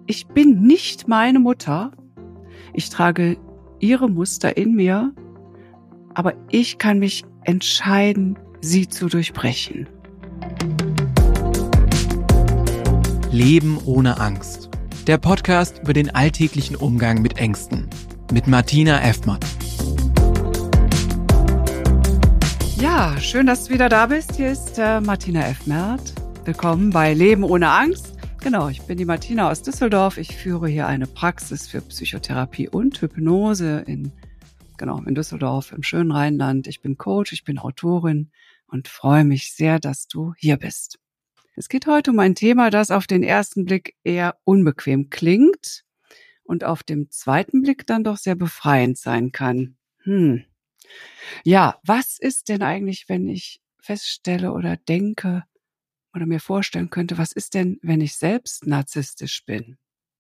Ich bin nicht meine Mutter. Ich trage ihre Muster in mir, aber ich kann mich entscheiden, sie zu durchbrechen. Leben ohne Angst. Der Podcast über den alltäglichen Umgang mit Ängsten. Mit Martina Effmann. Ja, schön, dass du wieder da bist. Hier ist Martina Effmann. Willkommen bei Leben ohne Angst. Genau, ich bin die Martina aus Düsseldorf. Ich führe hier eine Praxis für Psychotherapie und Hypnose in Düsseldorf im schönen Rheinland. Ich bin Coach, ich bin Autorin und freue mich sehr, dass du hier bist. Es geht heute um ein Thema, das auf den ersten Blick eher unbequem klingt und auf dem zweiten Blick dann doch sehr befreiend sein kann. Ja, was ist denn eigentlich, wenn ich feststelle oder denke oder mir vorstellen könnte, was ist denn, wenn ich selbst narzisstisch bin?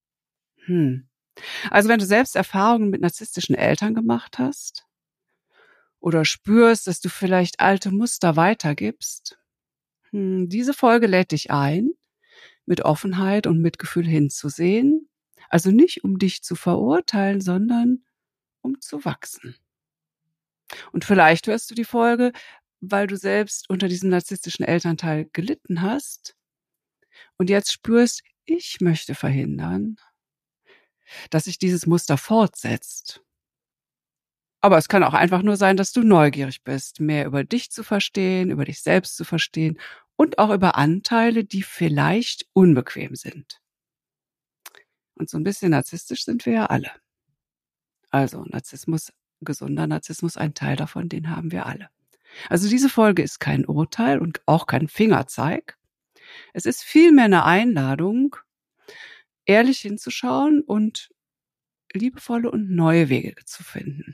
Also wenn du selbst Erfahrungen mit narzisstischen Eltern gemacht hast oder spürst, dass du vielleicht alte Muster weitergibst, diese Folge lädt dich ein, mit Offenheit und Mitgefühl hinzusehen. Also nicht, um dich zu verurteilen, sondern um zu wachsen. Und vielleicht hörst du die Folge, weil du selbst unter diesem narzisstischen Elternteil gelitten hast und jetzt spürst, ich möchte verhindern, dass sich dieses Muster fortsetzt. Aber es kann auch einfach nur sein, dass du neugierig bist, mehr über dich zu verstehen, über dich selbst zu verstehen und auch über Anteile, die vielleicht unbequem sind. Und so ein bisschen narzisstisch sind wir ja alle. Also Narzissmus, gesunder Narzissmus, ein Teil davon, den haben wir alle. Also diese Folge ist kein Urteil und auch kein Fingerzeig. Es ist vielmehr eine Einladung, ehrlich hinzuschauen und liebevolle und neue Wege zu finden.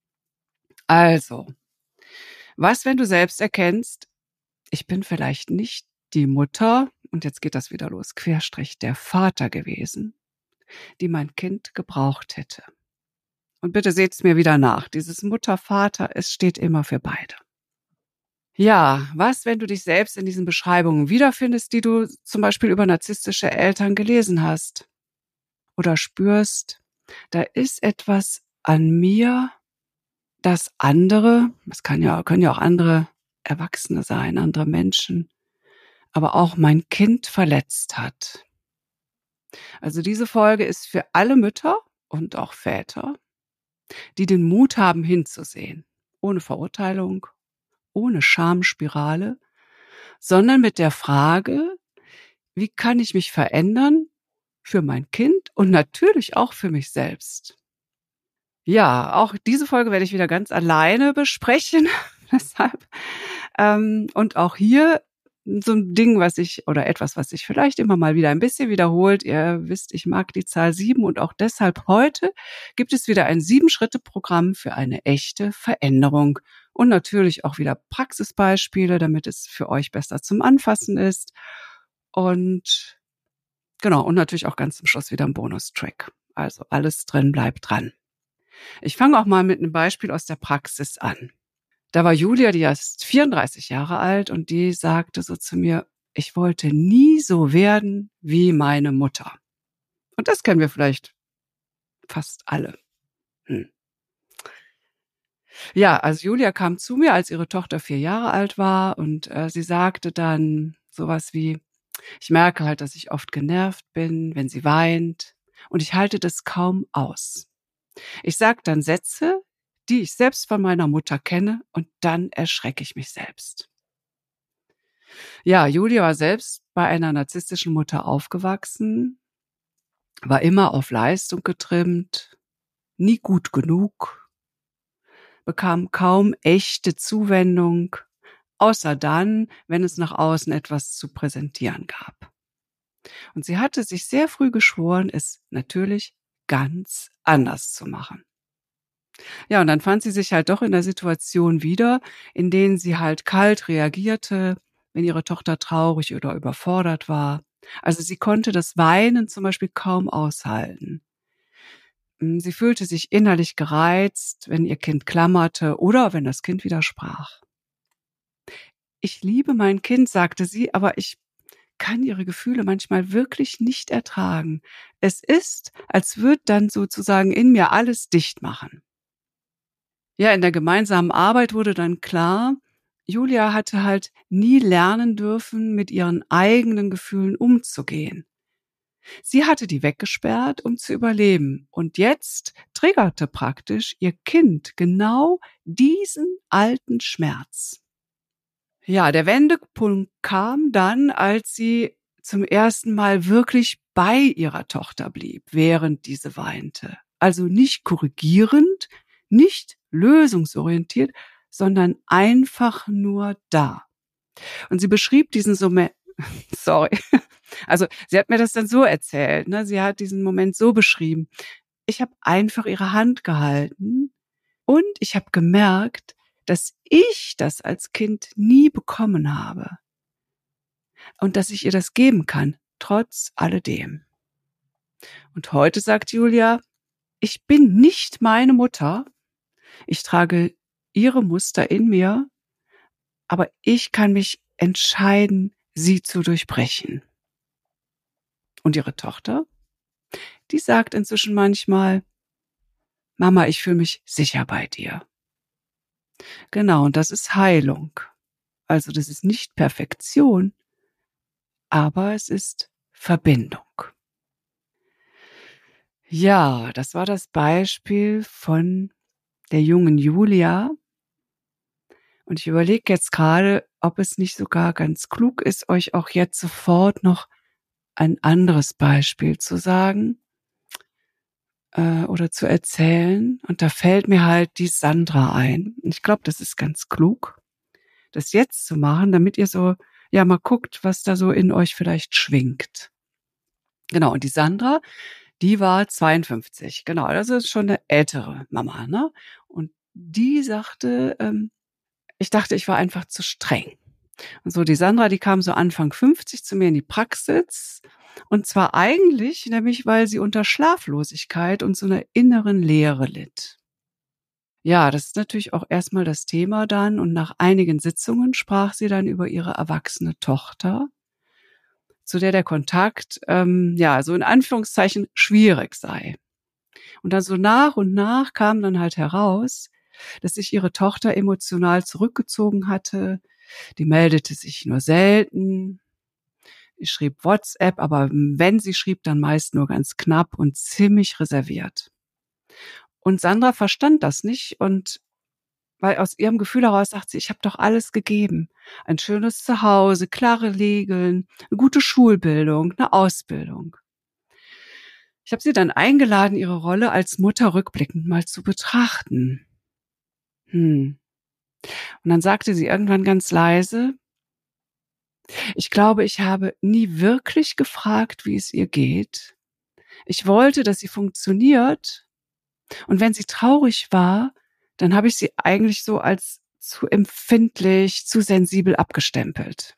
Also, was, wenn du selbst erkennst, ich bin vielleicht nicht die Mutter, und jetzt geht das wieder los, Querstrich der Vater gewesen, die mein Kind gebraucht hätte. Und bitte seht's mir wieder nach, dieses Mutter-Vater, es steht immer für beide. Ja, was, wenn du dich selbst in diesen Beschreibungen wiederfindest, die du zum Beispiel über narzisstische Eltern gelesen hast? Oder spürst, da ist etwas an mir, das andere, können ja auch andere Erwachsene sein, andere Menschen, aber auch mein Kind verletzt hat. Also diese Folge ist für alle Mütter und auch Väter, die den Mut haben hinzusehen, ohne Verurteilung, ohne Schamspirale, sondern mit der Frage, wie kann ich mich verändern für mein Kind und natürlich auch für mich selbst? Ja, auch diese Folge werde ich wieder ganz alleine besprechen. Deshalb und auch hier so ein Ding, was sich vielleicht immer mal wieder ein bisschen wiederholt. Ihr wisst, ich mag die Zahl 7 und auch deshalb heute gibt es wieder ein 7-Schritte-Programm für eine echte Veränderung und natürlich auch wieder Praxisbeispiele, damit es für euch besser zum Anfassen ist. Und genau, und natürlich auch ganz zum Schluss wieder ein Bonustrack. Also alles drin, bleibt dran. Ich fange auch mal mit einem Beispiel aus der Praxis an. Da war Julia, die ist 34 Jahre alt und die sagte so zu mir, ich wollte nie so werden wie meine Mutter. Und das kennen wir vielleicht fast alle. Ja, also Julia kam zu mir, als ihre Tochter 4 Jahre alt war und sie sagte dann sowas wie, ich merke halt, dass ich oft genervt bin, wenn sie weint und ich halte das kaum aus. Ich sage dann Sätze, die ich selbst von meiner Mutter kenne und dann erschrecke ich mich selbst. Ja, Julia war selbst bei einer narzisstischen Mutter aufgewachsen, war immer auf Leistung getrimmt, nie gut genug, bekam kaum echte Zuwendung, außer dann, wenn es nach außen etwas zu präsentieren gab. Und sie hatte sich sehr früh geschworen, es natürlich ganz anders zu machen. Ja, und dann fand sie sich halt doch in der Situation wieder, in denen sie halt kalt reagierte, wenn ihre Tochter traurig oder überfordert war. Also sie konnte das Weinen zum Beispiel kaum aushalten. Sie fühlte sich innerlich gereizt, wenn ihr Kind klammerte oder wenn das Kind widersprach. Ich liebe mein Kind, sagte sie, aber ich kann ihre Gefühle manchmal wirklich nicht ertragen. Es ist, als würde dann sozusagen in mir alles dicht machen. Ja, in der gemeinsamen Arbeit wurde dann klar, Julia hatte halt nie lernen dürfen, mit ihren eigenen Gefühlen umzugehen. Sie hatte die weggesperrt, um zu überleben. Und jetzt triggerte praktisch ihr Kind genau diesen alten Schmerz. Ja, der Wendepunkt kam dann, als sie zum ersten Mal wirklich bei ihrer Tochter blieb, während diese weinte. Also nicht korrigierend, nicht lösungsorientiert, sondern einfach nur da. Und sie beschrieb diesen sorry. Also sie hat mir das dann so erzählt, ne? Sie hat diesen Moment so beschrieben. Ich habe einfach ihre Hand gehalten und ich habe gemerkt, dass ich das als Kind nie bekommen habe und dass ich ihr das geben kann, trotz alledem. Und heute sagt Julia, ich bin nicht meine Mutter, ich trage ihre Muster in mir, aber ich kann mich entscheiden, sie zu durchbrechen. Und ihre Tochter, die sagt inzwischen manchmal, Mama, ich fühle mich sicher bei dir. Genau, und das ist Heilung. Also das ist nicht Perfektion, aber es ist Verbindung. Ja, das war das Beispiel von der jungen Julia. Und ich überlege jetzt gerade, ob es nicht sogar ganz klug ist, euch auch jetzt sofort noch ein anderes Beispiel zu sagen oder zu erzählen. Und da fällt mir halt die Sandra ein. Und ich glaube, das ist ganz klug, das jetzt zu machen, damit ihr so, ja, mal guckt, was da so in euch vielleicht schwingt. Genau, und die Sandra, die war 52. Genau, das ist schon eine ältere Mama, ne? Und die sagte, ich dachte, ich war einfach zu streng. Und so die Sandra, die kam so Anfang 50 zu mir in die Praxis. Und zwar eigentlich, nämlich weil sie unter Schlaflosigkeit und so einer inneren Leere litt. Ja, das ist natürlich auch erstmal das Thema dann. Und nach einigen Sitzungen sprach sie dann über ihre erwachsene Tochter, zu der Kontakt, ja, so in Anführungszeichen schwierig sei. Und dann so nach und nach kam dann halt heraus, dass sich ihre Tochter emotional zurückgezogen hatte. Die meldete sich nur selten. Sie schrieb WhatsApp, aber wenn sie schrieb, dann meist nur ganz knapp und ziemlich reserviert. Und Sandra verstand das nicht und weil aus ihrem Gefühl heraus sagt sie, ich habe doch alles gegeben. Ein schönes Zuhause, klare Regeln, eine gute Schulbildung, eine Ausbildung. Ich habe sie dann eingeladen, ihre Rolle als Mutter rückblickend mal zu betrachten. Und dann sagte sie irgendwann ganz leise, ich glaube, ich habe nie wirklich gefragt, wie es ihr geht. Ich wollte, dass sie funktioniert. Und wenn sie traurig war, dann habe ich sie eigentlich so als zu empfindlich, zu sensibel abgestempelt.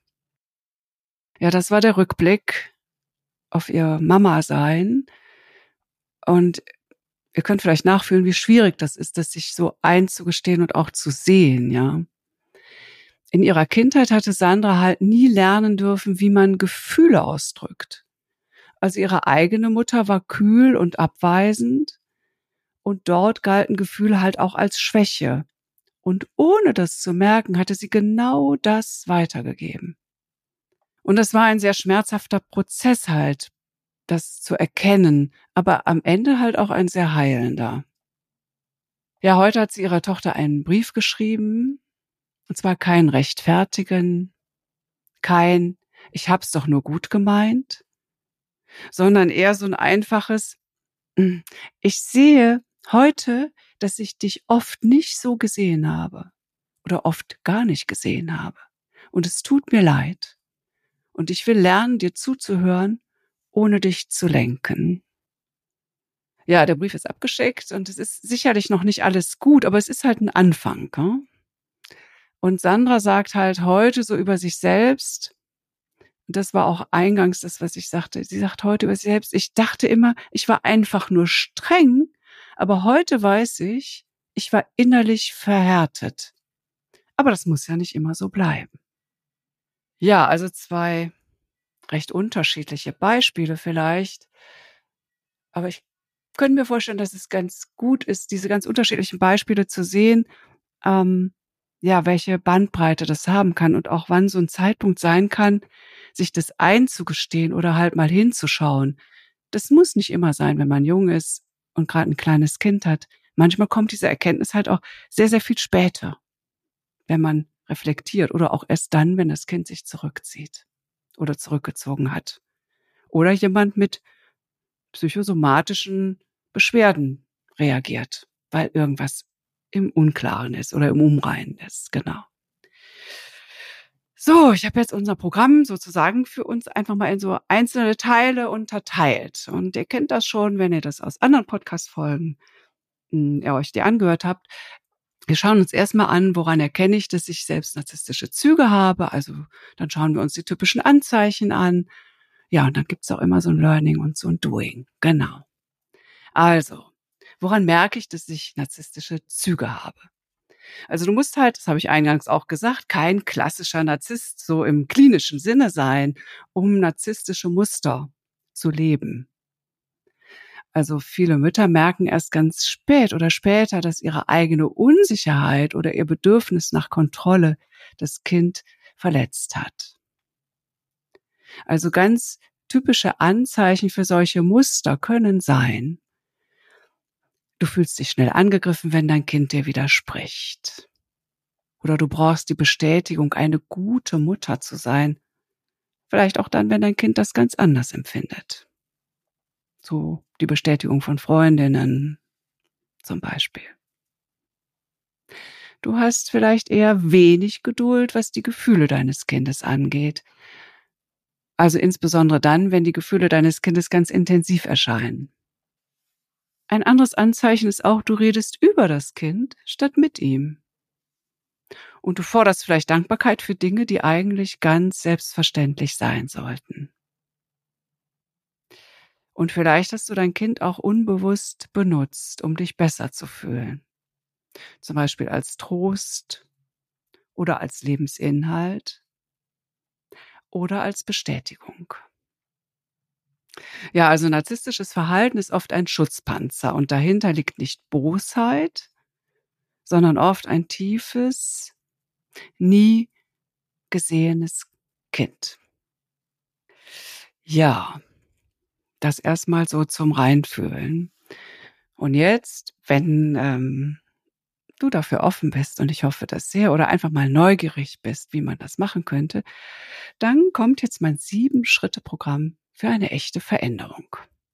Ja, das war der Rückblick auf ihr Mama-Sein. Und ihr könnt vielleicht nachfühlen, wie schwierig das ist, das sich so einzugestehen und auch zu sehen, ja. In ihrer Kindheit hatte Sandra halt nie lernen dürfen, wie man Gefühle ausdrückt. Also ihre eigene Mutter war kühl und abweisend und dort galten Gefühle halt auch als Schwäche. Und ohne das zu merken, hatte sie genau das weitergegeben. Und das war ein sehr schmerzhafter Prozess halt, das zu erkennen, aber am Ende halt auch ein sehr heilender. Ja, heute hat sie ihrer Tochter einen Brief geschrieben, und zwar kein Rechtfertigen, kein ich hab's doch nur gut gemeint, sondern eher so ein einfaches ich sehe heute, dass ich dich oft nicht so gesehen habe oder oft gar nicht gesehen habe. Und es tut mir leid. Und ich will lernen, dir zuzuhören, ohne dich zu lenken. Ja, der Brief ist abgeschickt und es ist sicherlich noch nicht alles gut, aber es ist halt ein Anfang. Ne? Und Sandra sagt halt heute so über sich selbst, und das war auch eingangs das, was ich sagte, sie sagt heute über sich selbst, ich dachte immer, ich war einfach nur streng, aber heute weiß ich, ich war innerlich verhärtet. Aber das muss ja nicht immer so bleiben. Ja, also 2 recht unterschiedliche Beispiele vielleicht. Aber ich könnte mir vorstellen, dass es ganz gut ist, diese ganz unterschiedlichen Beispiele zu sehen, ähm, ja, welche Bandbreite das haben kann und auch wann so 'n Zeitpunkt sein kann, sich das einzugestehen oder halt mal hinzuschauen. Das muss nicht immer sein, wenn man jung ist und grad 'n kleines Kind hat. Manchmal kommt diese Erkenntnis halt auch sehr, sehr viel später, wenn man reflektiert oder auch erst dann, wenn das Kind sich zurückzieht oder zurückgezogen hat. Oder jemand mit psychosomatischen Beschwerden reagiert, weil irgendwas im Unklaren ist oder im Unreinen ist, genau. So, ich habe jetzt unser Programm sozusagen für uns einfach mal in so einzelne Teile unterteilt. Und ihr kennt das schon, wenn ihr das aus anderen Podcast-Folgen, ihr euch die angehört habt. Wir schauen uns erst mal an, woran erkenne ich, dass ich selbst narzisstische Züge habe. Also, dann schauen wir uns die typischen Anzeichen an. Ja, und dann gibt's auch immer so 'n Learning und so 'n Doing. Genau. Also, woran merke ich, dass ich narzisstische Züge habe? Also, du musst halt, das habe ich eingangs auch gesagt, kein klassischer Narzisst so im klinischen Sinne sein, um narzisstische Muster zu leben. Also, viele Mütter merken erst ganz spät oder später, dass ihre eigene Unsicherheit oder ihr Bedürfnis nach Kontrolle das Kind verletzt hat. Also, ganz typische Anzeichen für solche Muster können sein: Du fühlst dich schnell angegriffen, wenn dein Kind dir widerspricht. Oder du brauchst die Bestätigung, eine gute Mutter zu sein. Vielleicht auch dann, wenn dein Kind das ganz anders empfindet. So die Bestätigung von Freundinnen zum Beispiel. Du hast vielleicht eher wenig Geduld, was die Gefühle deines Kindes angeht. Also insbesondere dann, wenn die Gefühle deines Kindes ganz intensiv erscheinen. Ein anderes Anzeichen ist auch, du redest über das Kind statt mit ihm. Und du forderst vielleicht Dankbarkeit für Dinge, die eigentlich ganz selbstverständlich sein sollten. Und vielleicht hast du dein Kind auch unbewusst benutzt, um dich besser zu fühlen. Zum Beispiel als Trost oder als Lebensinhalt oder als Bestätigung. Ja, also narzisstisches Verhalten ist oft ein Schutzpanzer und dahinter liegt nicht Bosheit, sondern oft ein tiefes, nie gesehenes Kind. Ja, das erstmal so zum Reinfühlen. Und jetzt, wenn du dafür offen bist, und ich hoffe das sehr, oder einfach mal neugierig bist, wie man das machen könnte, dann kommt jetzt mein 7-Schritte-Programm für eine echte Veränderung.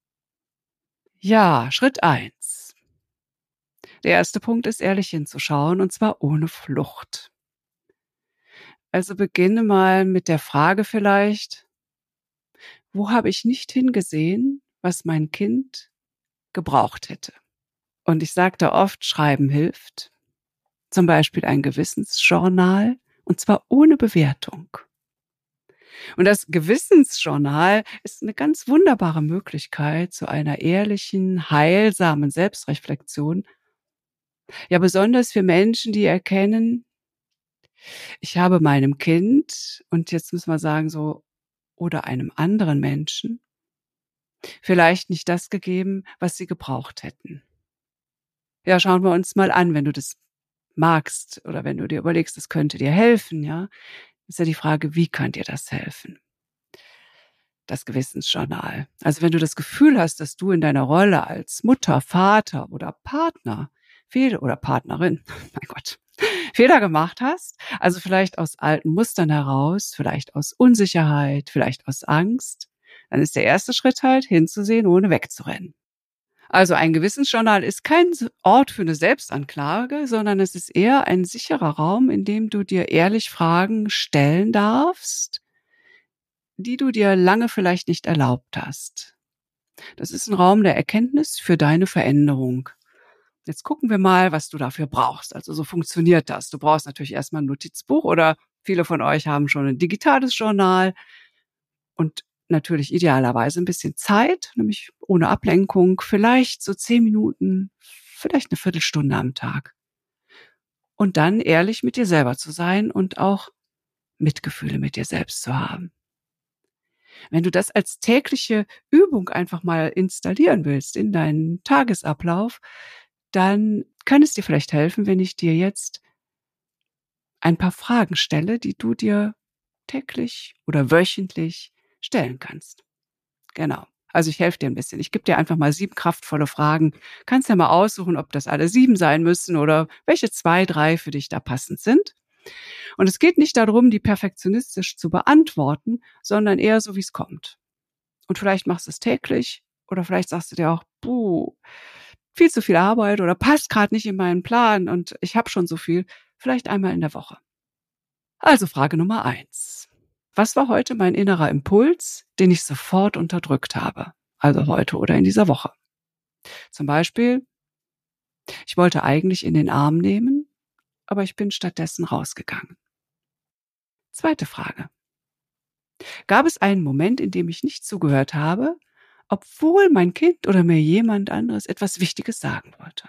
Ja, Schritt 1. Der erste Punkt ist, ehrlich hinzuschauen, und zwar ohne Flucht. Also beginne mal mit der Frage vielleicht: Wo habe ich nicht hingesehen, was mein Kind gebraucht hätte? Und ich sagte oft, Schreiben hilft. Zum Beispiel ein Gewissensjournal, und zwar ohne Bewertung. Und das Gewissensjournal ist eine ganz wunderbare Möglichkeit zu einer ehrlichen, heilsamen Selbstreflexion. Ja, besonders für Menschen, die erkennen, ich habe meinem Kind, und jetzt müssen wir sagen so, oder einem anderen Menschen, vielleicht nicht das gegeben, was sie gebraucht hätten. Ja, schauen wir uns mal an, wenn du das magst oder wenn du dir überlegst, das könnte dir helfen, ja, ist ja die Frage, wie kann dir das helfen? Das Gewissensjournal. Also, wenn du das Gefühl hast, dass du in deiner Rolle als Mutter, Vater oder Partner oder Partnerin, mein Gott, Fehler gemacht hast, also vielleicht aus alten Mustern heraus, vielleicht aus Unsicherheit, vielleicht aus Angst, dann ist der erste Schritt halt, hinzusehen, ohne wegzurennen. Also ein Gewissensjournal ist kein Ort für eine Selbstanklage, sondern es ist eher ein sicherer Raum, in dem du dir ehrlich Fragen stellen darfst, die du dir lange vielleicht nicht erlaubt hast. Das ist ein Raum der Erkenntnis für deine Veränderung. Jetzt gucken wir mal, was du dafür brauchst. Also, so funktioniert das. Du brauchst natürlich erst mal 'n Notizbuch, oder viele von euch haben schon ein digitales Journal, und natürlich idealerweise ein bisschen Zeit, nämlich ohne Ablenkung, vielleicht so 10 Minuten, vielleicht eine Viertelstunde am Tag. Und dann ehrlich mit dir selber zu sein und auch Mitgefühle mit dir selbst zu haben. Wenn du das als tägliche Übung einfach mal installieren willst in deinen Tagesablauf, dann kann es dir vielleicht helfen, wenn ich dir jetzt ein paar Fragen stelle, die du dir täglich oder wöchentlich stellen kannst. Genau. Also ich helfe dir ein bisschen. Ich gebe dir einfach mal 7 kraftvolle Fragen. Kannst ja mal aussuchen, ob das alle 7 sein müssen oder welche 2, 3 für dich da passend sind. Und es geht nicht darum, die perfektionistisch zu beantworten, sondern eher so, wie es kommt. Und vielleicht machst du es täglich oder vielleicht sagst du dir auch, puh, viel zu viel Arbeit oder passt gerade nicht in meinen Plan und ich habe schon so viel. Vielleicht einmal in der Woche. Also Frage Nummer 1. Was war heute mein innerer Impuls, den ich sofort unterdrückt habe? Also heute oder in dieser Woche. Zum Beispiel, ich wollte eigentlich in den Arm nehmen, aber ich bin stattdessen rausgegangen. Zweite Frage. Gab es einen Moment, in dem ich nicht zugehört habe, obwohl mein Kind oder mir jemand anderes etwas Wichtiges sagen wollte?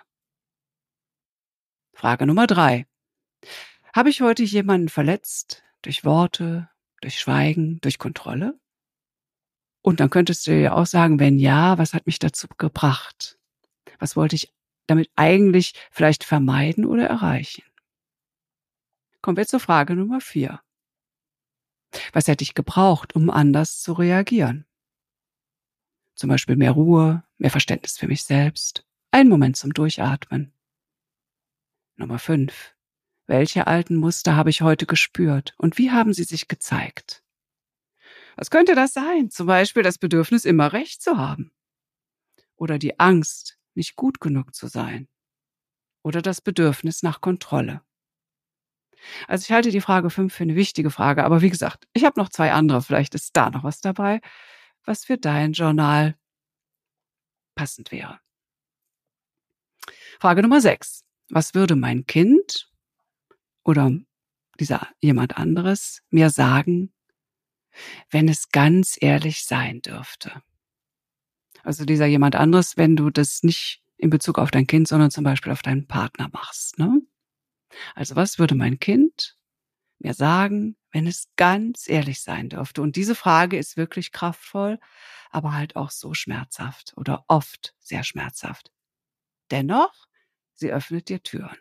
Frage Nummer 3. Habe ich heute jemanden verletzt? Durch Worte, durch Schweigen, durch Kontrolle? Und dann könntest du ja auch sagen, wenn ja, was hat mich dazu gebracht? Was wollte ich damit eigentlich vielleicht vermeiden oder erreichen? Kommen wir zur Frage Nummer 4. Was hätte ich gebraucht, um anders zu reagieren? Zum Beispiel mehr Ruhe, mehr Verständnis für mich selbst, einen Moment zum Durchatmen. Nummer 5. Welche alten Muster habe ich heute gespürt und wie haben sie sich gezeigt? Was könnte das sein? Zum Beispiel das Bedürfnis, immer Recht zu haben. Oder die Angst, nicht gut genug zu sein. Oder das Bedürfnis nach Kontrolle. Also ich halte die Frage 5 für eine wichtige Frage, aber wie gesagt, ich habe noch 2 andere, vielleicht ist da noch was dabei, was für dein Journal passend wäre. Frage Nummer 6. Was würde mein Kind oder dieser jemand anderes mir sagen, wenn es ganz ehrlich sein dürfte? Also dieser jemand anderes, wenn du das nicht in Bezug auf dein Kind, sondern zum Beispiel auf deinen Partner machst, ne? Also was würde mein Kind mir sagen, wenn es ganz ehrlich sein dürfte? Und diese Frage ist wirklich kraftvoll, aber halt auch so schmerzhaft oder oft sehr schmerzhaft. Dennoch, sie öffnet dir Türen.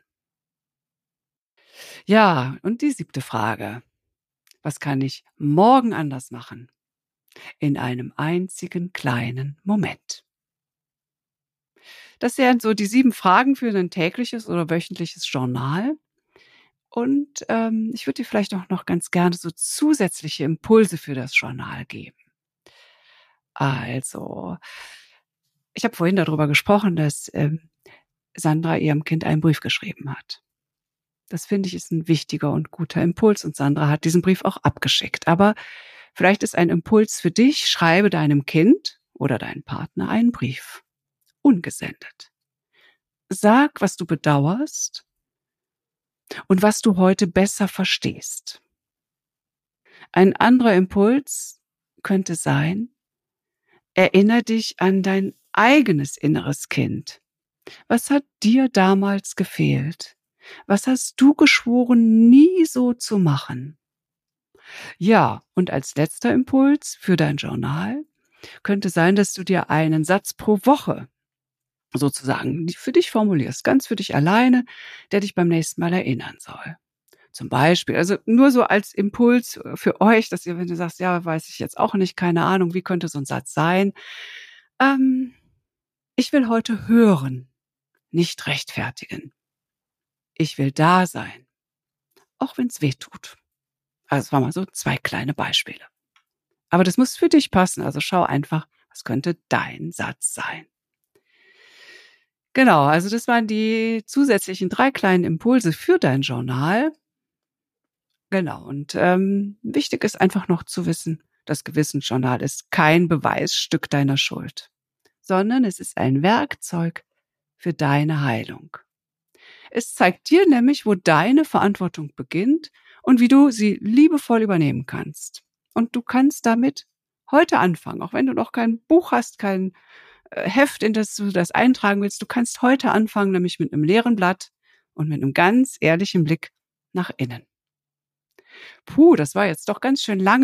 Ja, und die 7. Frage. Was kann ich morgen anders machen? In einem einzigen kleinen Moment. Das wären so die 7 Fragen für ein tägliches oder wöchentliches Journal. Und ich würde dir vielleicht auch noch ganz gerne so zusätzliche Impulse für das Journal geben. Also, ich habe vorhin darüber gesprochen, dass Sandra ihrem Kind einen Brief geschrieben hat. Das finde ich ist ein wichtiger und guter Impuls und Sandra hat diesen Brief auch abgeschickt. Aber vielleicht ist ein Impuls für dich, schreibe deinem Kind oder deinem Partner einen Brief. Ungesendet. Sag, was du bedauerst und was du heute besser verstehst. Ein anderer Impuls könnte sein, erinnere dich an dein eigenes inneres Kind. Was hat dir damals gefehlt? Was hast du geschworen, nie so zu machen? Ja, und als letzter Impuls für dein Journal könnte sein, dass du dir einen Satz pro Woche sozusagen für dich formulierst, ganz für dich alleine, der dich beim nächsten Mal erinnern soll. Zum Beispiel, also nur so als Impuls für euch, dass ihr, wenn du sagst, ja, weiß ich jetzt auch nicht, keine Ahnung, wie könnte so ein Satz sein? Ähm, Ich will heute hören, nicht rechtfertigen. Ich will da sein, auch wenn es weh tut. Also es waren mal so 2 kleine Beispiele. Aber das muss für dich passen, also schau einfach, was könnte dein Satz sein? Genau, also das waren die zusätzlichen 3 kleinen Impulse für dein Journal. Genau, und wichtig ist einfach noch zu wissen, das Gewissensjournal ist kein Beweisstück deiner Schuld, sondern es ist ein Werkzeug für deine Heilung. Es zeigt dir nämlich, wo deine Verantwortung beginnt und wie du sie liebevoll übernehmen kannst. Und du kannst damit heute anfangen, auch wenn du noch kein Buch hast, kein Heft, in das du das eintragen willst. Du kannst heute anfangen, nämlich mit einem leeren Blatt und mit einem ganz ehrlichen Blick nach innen. Puh, das war jetzt doch ganz schön lange.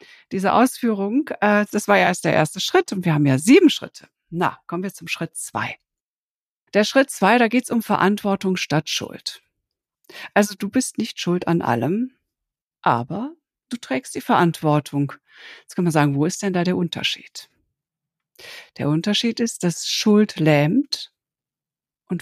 Diese Ausführung, das war ja erst der erste Schritt und wir haben ja 7 Schritte. Na, kommen wir zum Schritt 2. Der Schritt 2, da geht's um Verantwortung statt Schuld. Also du bist nicht schuld an allem, aber du trägst die Verantwortung. Jetzt kann man sagen, wo ist denn da der Unterschied? Der Unterschied ist, dass Schuld lähmt und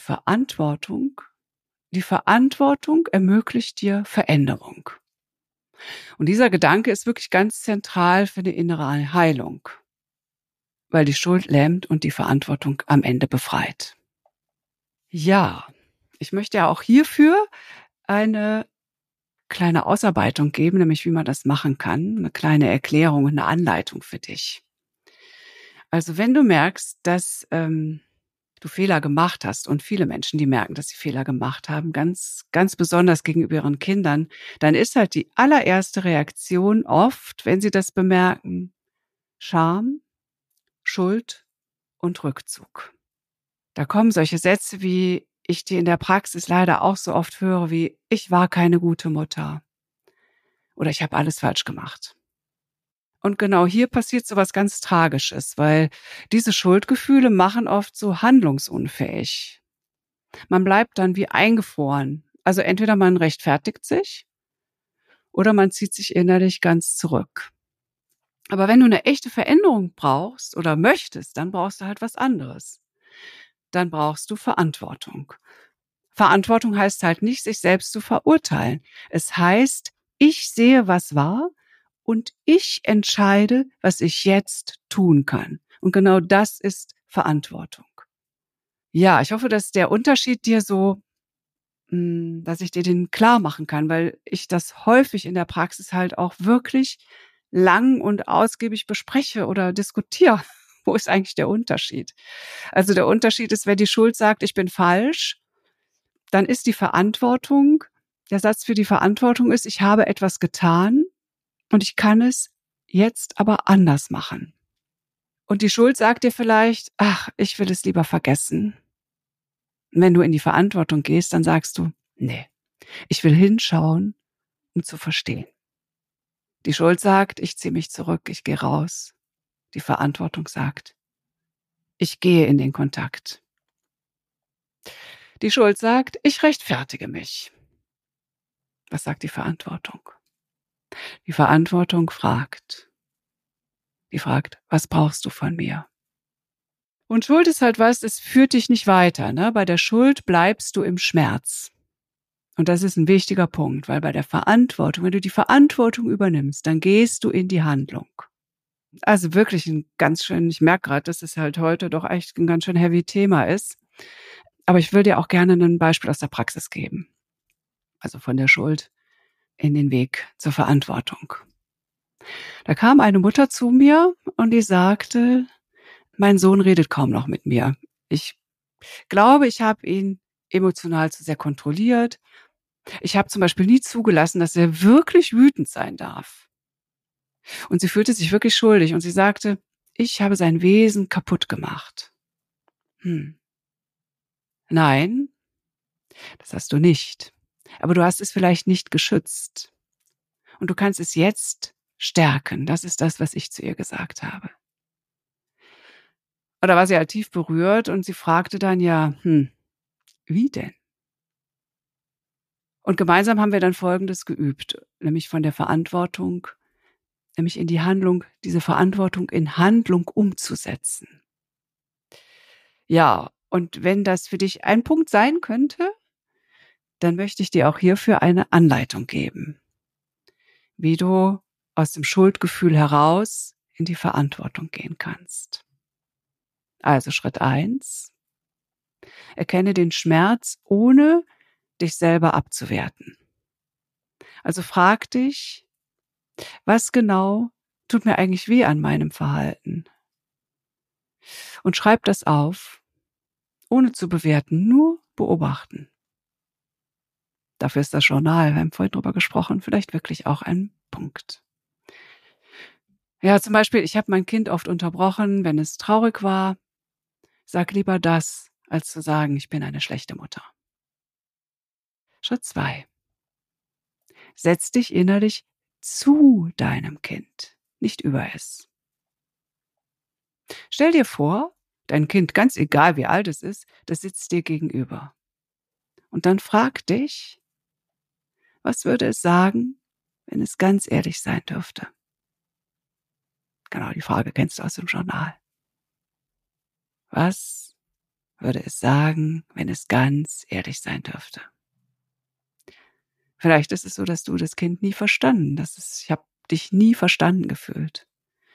die Verantwortung ermöglicht dir Veränderung. Und dieser Gedanke ist wirklich ganz zentral für eine innere Heilung, weil die Schuld lähmt und die Verantwortung am Ende befreit. Ja, ich möchte ja auch hierfür eine kleine Ausarbeitung geben, nämlich wie man das machen kann, eine kleine Erklärung und eine Anleitung für dich. Also wenn du merkst, dass du Fehler gemacht hast und viele Menschen, die merken, dass sie Fehler gemacht haben, ganz, ganz besonders gegenüber ihren Kindern, dann ist halt die allererste Reaktion oft, wenn sie das bemerken, Scham, Schuld und Rückzug. Da kommen solche Sätze, wie ich die in der Praxis leider auch so oft höre, wie ich war keine gute Mutter oder ich habe alles falsch gemacht. Und genau hier passiert so was ganz Tragisches, weil diese Schuldgefühle machen oft so handlungsunfähig. Man bleibt dann wie eingefroren. Also entweder man rechtfertigt sich oder man zieht sich innerlich ganz zurück. Aber wenn du eine echte Veränderung brauchst oder möchtest, dann brauchst du halt was anderes. Dann brauchst du Verantwortung. Verantwortung heißt halt nicht, sich selbst zu verurteilen. Es heißt, ich sehe, was war und ich entscheide, was ich jetzt tun kann. Und genau das ist Verantwortung. Ja, ich hoffe, dass der Unterschied dir so, dass ich dir den klar machen kann, weil ich das häufig in der Praxis halt auch wirklich lang und ausgiebig bespreche oder diskutiere. Wo ist eigentlich der Unterschied? Also der Unterschied ist, wenn die Schuld sagt, ich bin falsch, dann ist die Verantwortung, der Satz für die Verantwortung ist, ich habe etwas getan und ich kann es jetzt aber anders machen. Und die Schuld sagt dir vielleicht, ach, ich will es lieber vergessen. Wenn du in die Verantwortung gehst, dann sagst du, nee, ich will hinschauen, um zu verstehen. Die Schuld sagt, ich ziehe mich zurück, ich gehe raus. Die Verantwortung sagt, ich gehe in den Kontakt. Die Schuld sagt, ich rechtfertige mich. Was sagt die Verantwortung? Die Verantwortung fragt. Die fragt, was brauchst du von mir? Und Schuld ist halt was, es führt dich nicht weiter. Ne? Bei der Schuld bleibst du im Schmerz. Und das ist ein wichtiger Punkt, weil bei der Verantwortung, wenn du die Verantwortung übernimmst, dann gehst du in die Handlung. Also wirklich ein ganz schön, ich merke gerade, dass es halt heute doch echt ein ganz schön heavy Thema ist. Aber ich will dir auch gerne ein Beispiel aus der Praxis geben. Also von der Schuld in den Weg zur Verantwortung. Da kam eine Mutter zu mir und die sagte, mein Sohn redet kaum noch mit mir. Ich glaube, ich habe ihn emotional zu sehr kontrolliert. Ich habe zum Beispiel nie zugelassen, dass er wirklich wütend sein darf. Und sie fühlte sich wirklich schuldig und sie sagte, ich habe sein Wesen kaputt gemacht. Nein, das hast du nicht. Aber du hast es vielleicht nicht geschützt. Und du kannst es jetzt stärken. Das ist das, was ich zu ihr gesagt habe. Oder war sie halt tief berührt und sie fragte dann ja, wie denn? Und gemeinsam haben wir dann Folgendes geübt, nämlich von der Verantwortung, nämlich in die Handlung, diese Verantwortung in Handlung umzusetzen. Ja, und wenn das für dich ein Punkt sein könnte, dann möchte ich dir auch hierfür eine Anleitung geben, wie du aus dem Schuldgefühl heraus in die Verantwortung gehen kannst. Also Schritt 1, erkenne den Schmerz, ohne dich selber abzuwerten. Also frag dich, was genau tut mir eigentlich weh an meinem Verhalten? Und schreib das auf, ohne zu bewerten, nur beobachten. Dafür ist das Journal, wir haben vorhin drüber gesprochen, vielleicht wirklich auch ein Punkt. Ja, zum Beispiel, ich habe mein Kind oft unterbrochen, wenn es traurig war. Sag lieber das, als zu sagen, ich bin eine schlechte Mutter. Schritt 2. Setz dich innerlich zu deinem Kind, nicht über ist. Stell dir vor, dein Kind, ganz egal wie alt es ist, das sitzt dir gegenüber. Und dann frag dich, was würde es sagen, wenn es ganz ehrlich sein dürfte? Genau, die Frage kennst du aus dem Journal. Was würde es sagen, wenn es ganz ehrlich sein dürfte? Vielleicht ist es so, dass du das Kind nie verstanden, ich habe dich nie verstanden gefühlt.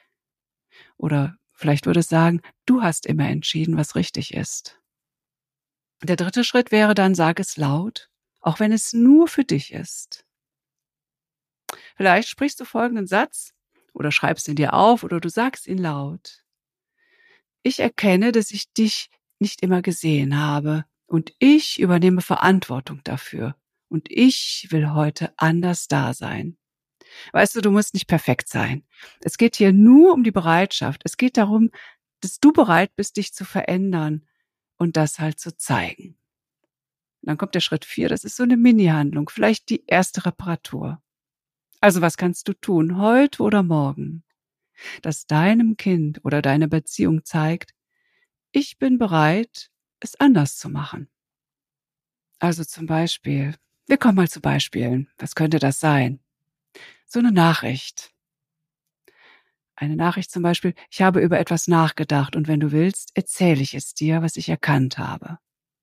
Oder vielleicht würde es sagen, du hast immer entschieden, was richtig ist. Der dritte Schritt wäre dann, sag es laut, auch wenn es nur für dich ist. Vielleicht sprichst du folgenden Satz oder schreibst ihn dir auf oder du sagst ihn laut. Ich erkenne, dass ich dich nicht immer gesehen habe und ich übernehme Verantwortung dafür und ich will heute anders da sein. Weißt du, du musst nicht perfekt sein. Es geht hier nur um die Bereitschaft. Es geht darum, dass du bereit bist, dich zu verändern und das halt zu zeigen. Und dann kommt der Schritt 4, das ist so eine Mini-Handlung, vielleicht die erste Reparatur. Also was kannst du tun, heute oder morgen, das deinem Kind oder deiner Beziehung zeigt, ich bin bereit, es anders zu machen. Also zum Beispiel, wir kommen mal zu Beispielen. Was könnte das sein? So eine Nachricht. Eine Nachricht zum Beispiel, ich habe über etwas nachgedacht und wenn du willst, erzähle ich es dir, was ich erkannt habe.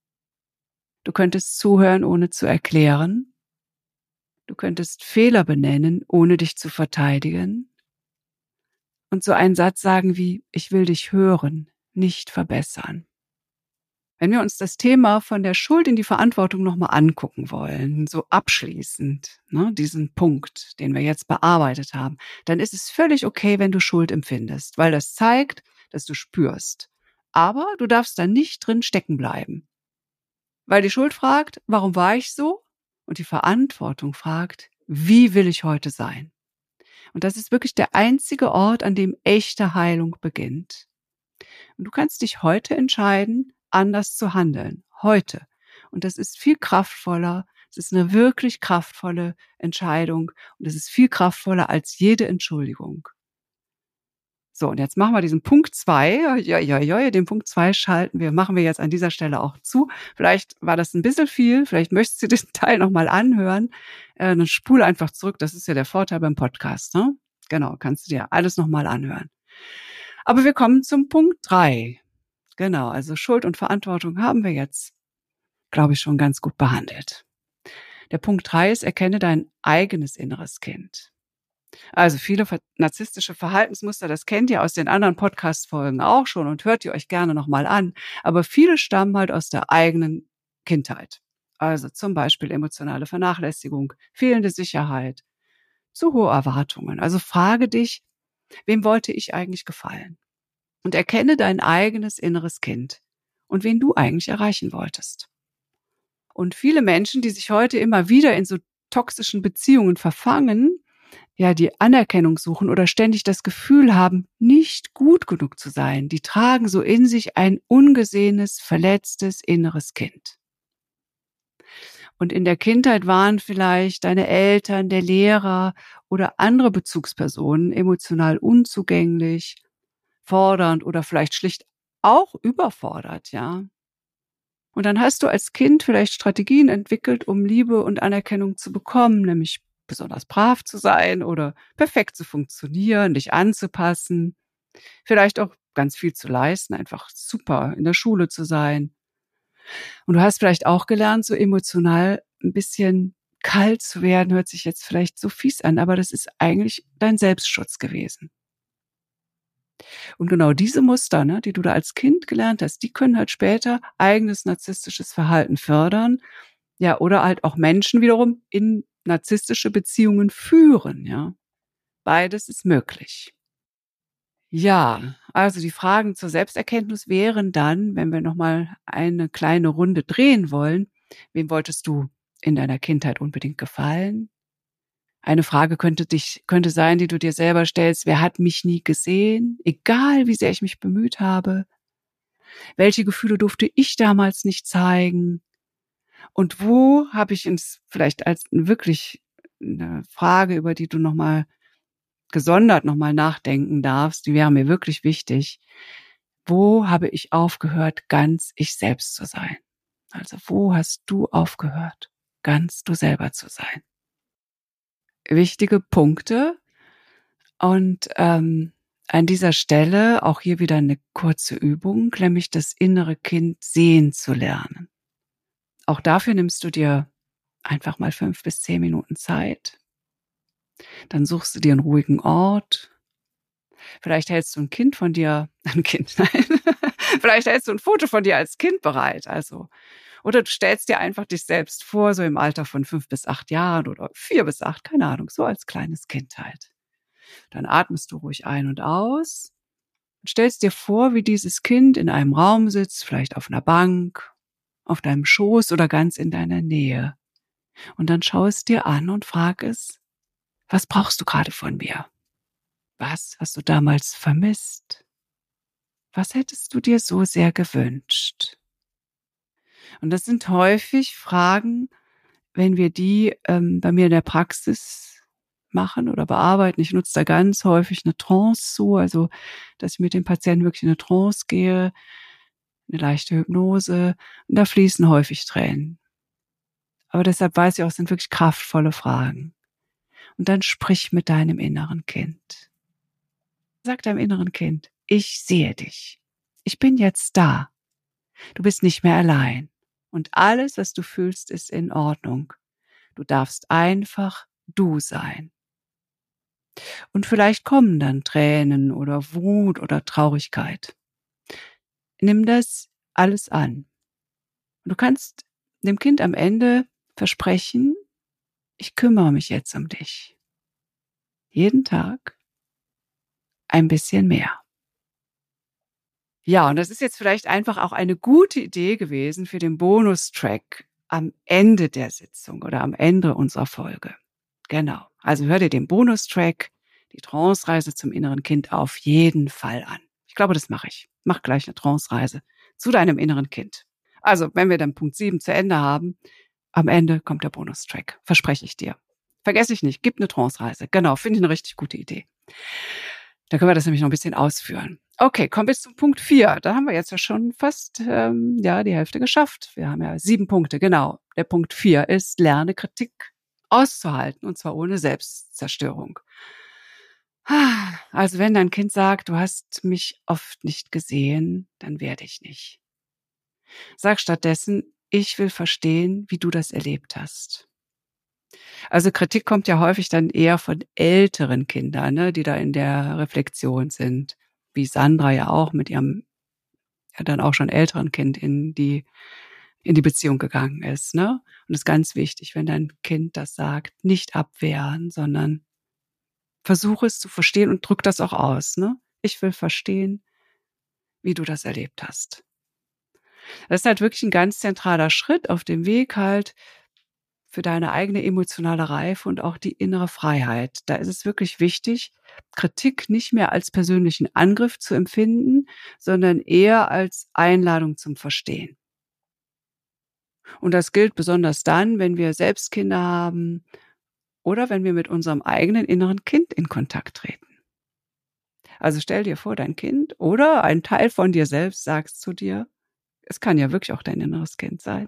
Du könntest zuhören, ohne zu erklären. Du könntest Fehler benennen, ohne dich zu verteidigen. Und so einen Satz sagen wie, ich will dich hören, nicht verbessern. Wenn wir uns das Thema von der Schuld in die Verantwortung nochmal angucken wollen, so abschließend, diesen Punkt, den wir jetzt bearbeitet haben, dann ist es völlig okay, wenn du Schuld empfindest, weil das zeigt, dass du spürst. Aber du darfst da nicht drin stecken bleiben. Weil die Schuld fragt, warum war ich so? Und die Verantwortung fragt, wie will ich heute sein? Und das ist wirklich der einzige Ort, an dem echte Heilung beginnt. Und du kannst dich heute entscheiden, anders zu handeln. Heute. Und das ist viel kraftvoller. Es ist eine wirklich kraftvolle Entscheidung. Und es ist viel kraftvoller als jede Entschuldigung. So, und jetzt machen wir diesen Punkt 2. Den Punkt 2 machen wir jetzt an dieser Stelle auch zu. Vielleicht war das ein bisschen viel. Vielleicht möchtest du diesen Teil nochmal anhören. Dann spule einfach zurück. Das ist ja der Vorteil beim Podcast, ne? Genau, kannst du dir alles nochmal anhören. Aber wir kommen zum Punkt 3. Genau, also Schuld und Verantwortung haben wir jetzt, glaube ich, schon ganz gut behandelt. Der Punkt 3 ist, erkenne dein eigenes inneres Kind. Also viele narzisstische Verhaltensmuster, das kennt ihr aus den anderen Podcast-Folgen auch schon und hört ihr euch gerne nochmal an. Aber viele stammen halt aus der eigenen Kindheit. Also zum Beispiel emotionale Vernachlässigung, fehlende Sicherheit, zu hohe Erwartungen. Also frage dich, wem wollte ich eigentlich gefallen? Und erkenne dein eigenes inneres Kind und wen du eigentlich erreichen wolltest. Und viele Menschen, die sich heute immer wieder in so toxischen Beziehungen verfangen, die Anerkennung suchen oder ständig das Gefühl haben, nicht gut genug zu sein, die tragen so in sich ein ungesehenes, verletztes inneres Kind. Und in der Kindheit waren vielleicht deine Eltern, der Lehrer oder andere Bezugspersonen emotional unzugänglich, fordernd oder vielleicht schlicht auch überfordert, ja. Und dann hast du als Kind vielleicht Strategien entwickelt, um Liebe und Anerkennung zu bekommen, nämlich besonders brav zu sein oder perfekt zu funktionieren, dich anzupassen, vielleicht auch ganz viel zu leisten, einfach super in der Schule zu sein. Und du hast vielleicht auch gelernt, so emotional ein bisschen kalt zu werden, hört sich jetzt vielleicht so fies an, aber das ist eigentlich dein Selbstschutz gewesen. Und genau diese Muster, die du da als Kind gelernt hast, die können halt später eigenes narzisstisches Verhalten fördern, ja, oder halt auch Menschen wiederum in narzisstische Beziehungen führen, ja. Beides ist möglich. Ja, also die Fragen zur Selbsterkenntnis wären dann, wenn wir nochmal eine kleine Runde drehen wollen, wem wolltest du in deiner Kindheit unbedingt gefallen? Eine Frage könnte sein, die du dir selber stellst, wer hat mich nie gesehen, egal wie sehr ich mich bemüht habe? Welche Gefühle durfte ich damals nicht zeigen? Und wo habe ich vielleicht als wirklich eine Frage, über die du nochmal gesondert nochmal nachdenken darfst, die wäre mir wirklich wichtig. Wo habe ich aufgehört, ganz ich selbst zu sein? Also wo hast du aufgehört, ganz du selber zu sein? Wichtige Punkte. Und an dieser Stelle auch hier wieder eine kurze Übung, nämlich das innere Kind sehen zu lernen. Auch dafür nimmst du dir einfach mal 5 bis 10 Minuten Zeit. Dann suchst du dir einen ruhigen Ort. Vielleicht hältst du ein Kind von dir, ein Kind, nein. Vielleicht hältst du ein Foto von dir als Kind bereit, also. Oder du stellst dir einfach dich selbst vor, so im Alter von 5 bis 8 Jahren oder 4 bis 8, keine Ahnung, so als kleines Kind halt. Dann atmest du ruhig ein und aus und stellst dir vor, wie dieses Kind in einem Raum sitzt, vielleicht auf einer Bank, auf deinem Schoß oder ganz in deiner Nähe. Und dann schau es dir an und frag es, was brauchst du gerade von mir? Was hast du damals vermisst? Was hättest du dir so sehr gewünscht? Und das sind häufig Fragen, wenn wir die bei mir in der Praxis machen oder bearbeiten. Ich nutze da ganz häufig eine Trance zu, also dass ich mit dem Patienten wirklich in eine Trance gehe, eine leichte Hypnose, und da fließen häufig Tränen. Aber deshalb weiß ich auch, es sind wirklich kraftvolle Fragen. Und dann sprich mit deinem inneren Kind. Sag deinem inneren Kind, ich sehe dich. Ich bin jetzt da. Du bist nicht mehr allein. Und alles, was du fühlst, ist in Ordnung. Du darfst einfach du sein. Und vielleicht kommen dann Tränen oder Wut oder Traurigkeit. Nimm das alles an. Und du kannst dem Kind am Ende versprechen, ich kümmere mich jetzt um dich. Jeden Tag ein bisschen mehr. Ja, und das ist jetzt vielleicht einfach auch eine gute Idee gewesen für den Bonustrack am Ende der Sitzung oder am Ende unserer Folge. Genau. Also hör dir den Bonustrack, die Trance-Reise zum inneren Kind auf jeden Fall an. Ich glaube, das mache ich. Mach gleich eine Trance-Reise zu deinem inneren Kind. Also, wenn wir dann Punkt 7 zu Ende haben, am Ende kommt der Bonustrack. Verspreche ich dir. Vergesse ich nicht. Gib eine Trance-Reise. Genau. Finde ich eine richtig gute Idee. Da können wir das nämlich noch ein bisschen ausführen. Okay, kommen wir zum Punkt 4. Da haben wir jetzt ja schon fast die Hälfte geschafft. Wir haben ja 7 Punkte, genau. Der Punkt 4 ist, lerne Kritik auszuhalten, und zwar ohne Selbstzerstörung. Also wenn dein Kind sagt, du hast mich oft nicht gesehen, dann werde ich nicht. Sag stattdessen, ich will verstehen, wie du das erlebt hast. Also Kritik kommt ja häufig dann eher von älteren Kindern, ne, die da in der Reflexion sind, wie Sandra ja auch mit ihrem dann auch schon älteren Kind in die Beziehung gegangen ist, ne? Und es ist ganz wichtig, wenn dein Kind das sagt, nicht abwehren, sondern versuche es zu verstehen und drück das auch aus, ne? Ich will verstehen, wie du das erlebt hast. Das ist halt wirklich ein ganz zentraler Schritt auf dem Weg halt für deine eigene emotionale Reife und auch die innere Freiheit. Da ist es wirklich wichtig, Kritik nicht mehr als persönlichen Angriff zu empfinden, sondern eher als Einladung zum Verstehen. Und das gilt besonders dann, wenn wir selbst Kinder haben oder wenn wir mit unserem eigenen inneren Kind in Kontakt treten. Also stell dir vor, dein Kind oder ein Teil von dir selbst sagst zu dir, es kann ja wirklich auch dein inneres Kind sein,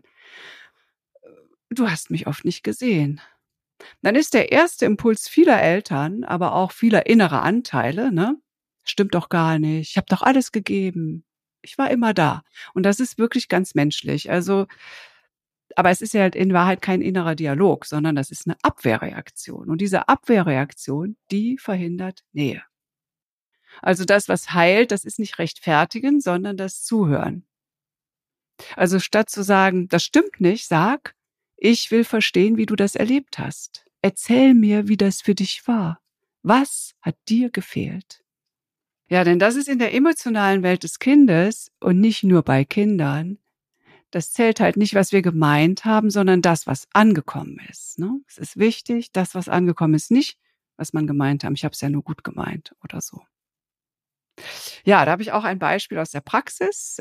du hast mich oft nicht gesehen. Dann ist der erste Impuls vieler Eltern, aber auch vieler innerer Anteile, ne? Stimmt doch gar nicht. Ich habe doch alles gegeben. Ich war immer da. Und das ist wirklich ganz menschlich. Also, aber es ist ja halt in Wahrheit kein innerer Dialog, sondern das ist eine Abwehrreaktion. Und diese Abwehrreaktion, die verhindert Nähe. Also das, was heilt, das ist nicht rechtfertigen, sondern das Zuhören. Also statt zu sagen, das stimmt nicht, sag, ich will verstehen, wie du das erlebt hast. Erzähl mir, wie das für dich war. Was hat dir gefehlt? Ja, denn das ist in der emotionalen Welt des Kindes und nicht nur bei Kindern. Das zählt halt nicht, was wir gemeint haben, sondern das, was angekommen ist. Ne? Es ist wichtig, das, was angekommen ist, nicht, was man gemeint haben. Ich habe es ja nur gut gemeint oder so. Ja, da habe ich auch ein Beispiel aus der Praxis.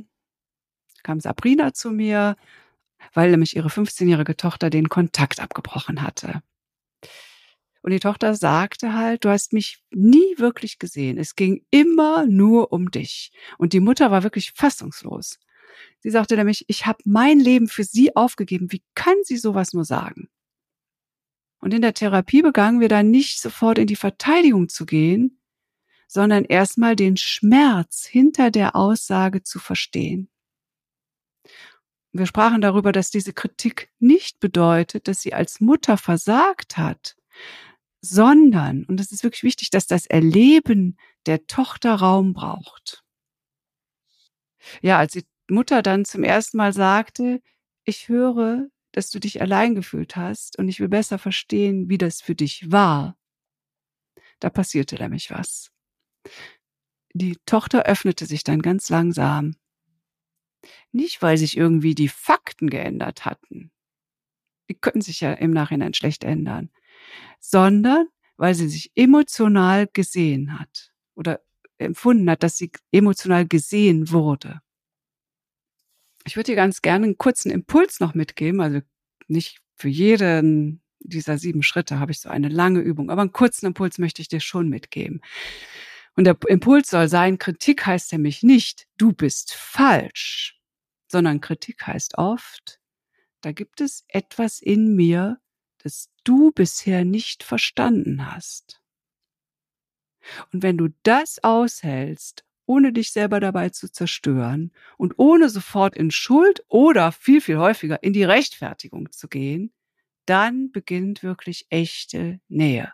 Kam Sabrina zu mir, weil nämlich ihre 15-jährige Tochter den Kontakt abgebrochen hatte. Und die Tochter sagte halt, du hast mich nie wirklich gesehen. Es ging immer nur um dich. Und die Mutter war wirklich fassungslos. Sie sagte nämlich, ich habe mein Leben für sie aufgegeben. Wie kann sie sowas nur sagen? Und in der Therapie begannen wir dann nicht sofort in die Verteidigung zu gehen, sondern erstmal den Schmerz hinter der Aussage zu verstehen. Wir sprachen darüber, dass diese Kritik nicht bedeutet, dass sie als Mutter versagt hat, sondern, und es ist wirklich wichtig, dass das Erleben der Tochter Raum braucht. Ja, als die Mutter dann zum ersten Mal sagte, ich höre, dass du dich allein gefühlt hast und ich will besser verstehen, wie das für dich war, da passierte nämlich was. Die Tochter öffnete sich dann ganz langsam. Nicht, weil sich irgendwie die Fakten geändert hatten. Die können sich ja im Nachhinein schlecht ändern. Sondern weil sie sich emotional gesehen hat oder empfunden hat, dass sie emotional gesehen wurde. Ich würde dir ganz gerne einen kurzen Impuls noch mitgeben, also nicht für jeden dieser 7 Schritte habe ich so eine lange Übung, aber einen kurzen Impuls möchte ich dir schon mitgeben. Und der Impuls soll sein, Kritik heißt nämlich nicht, du bist falsch, sondern Kritik heißt oft, da gibt es etwas in mir, das du bisher nicht verstanden hast. Und wenn du das aushältst, ohne dich selber dabei zu zerstören und ohne sofort in Schuld oder viel, viel häufiger in die Rechtfertigung zu gehen, dann beginnt wirklich echte Nähe.